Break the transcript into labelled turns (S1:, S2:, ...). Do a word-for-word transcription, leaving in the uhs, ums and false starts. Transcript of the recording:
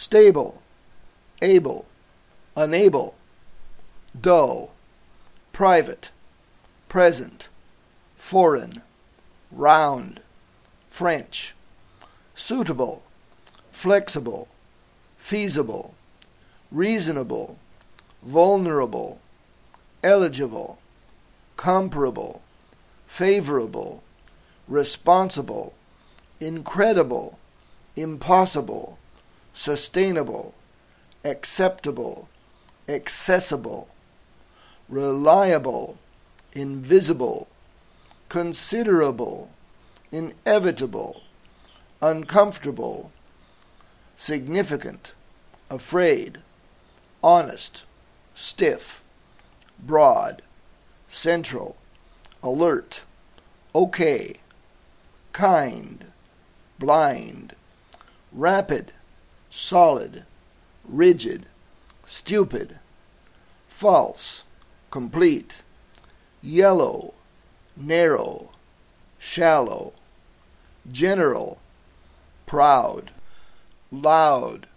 S1: stable, able, unable, dull, private, present, foreign, round, French, suitable, flexible, feasible, reasonable, vulnerable, eligible, comparable, favorable, responsible, incredible, impossible, sustainable, acceptable, accessible, reliable, invisible, considerable, inevitable, uncomfortable, significant, afraid, honest, stiff, broad, central, alert, okay, kind, blind, rapid, solid, rigid, stupid, false, complete, yellow, narrow, shallow, general, proud, loud,